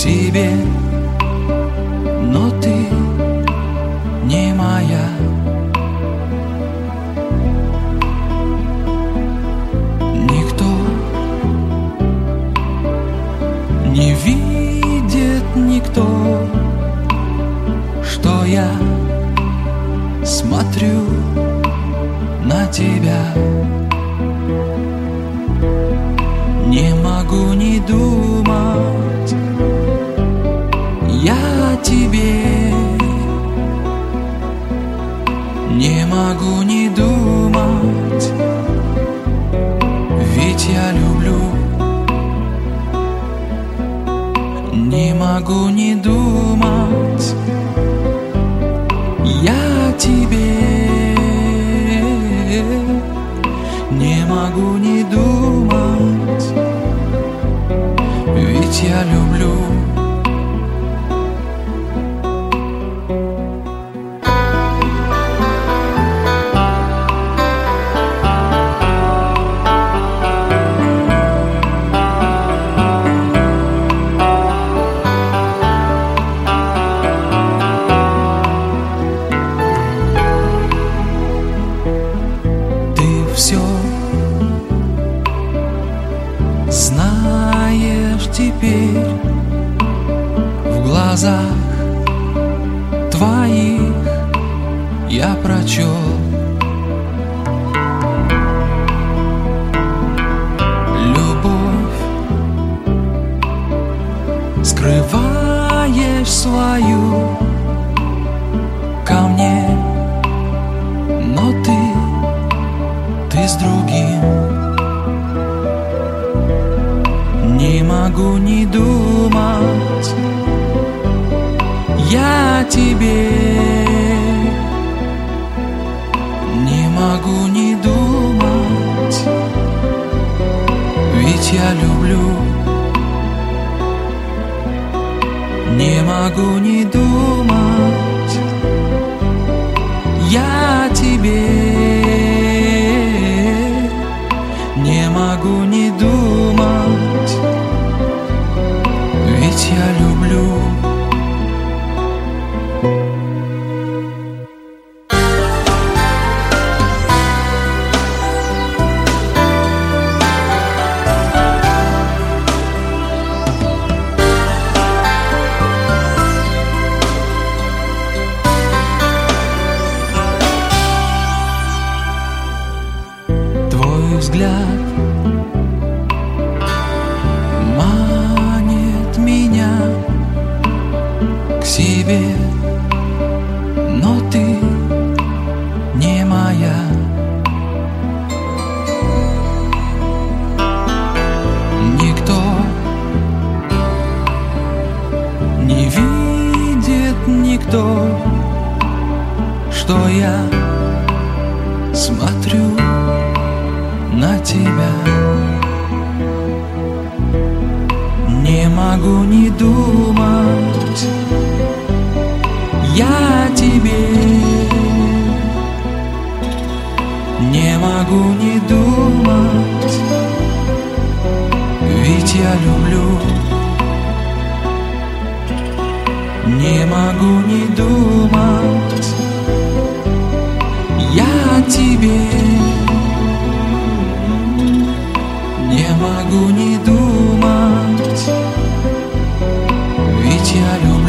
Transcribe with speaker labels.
Speaker 1: себе, но ты не моя. Никто не видит, никто, что я смотрю на тебя. Не могу не думать я о тебе. Не могу не думать, ведь я люблю. Не могу не думать я о тебе. Не могу не думать, ведь я люблю. Все знаешь теперь, в глазах твоих я прочел. Любовь скрываешь свою ко мне, но ты с другим. Не могу не думать я о тебе. Не могу не думать, ведь я люблю. Не могу не думать я о тебе. Не могу не думать, ведь я люблю. Твой взгляд манит меня к себе, но ты не моя. Никто не видит, никто, что я смотрю на тебя. Не могу не думать я о тебе. Не могу не думать, ведь я люблю. Не могу не думать я о тебе. Не могу не думать, ведь я люблю.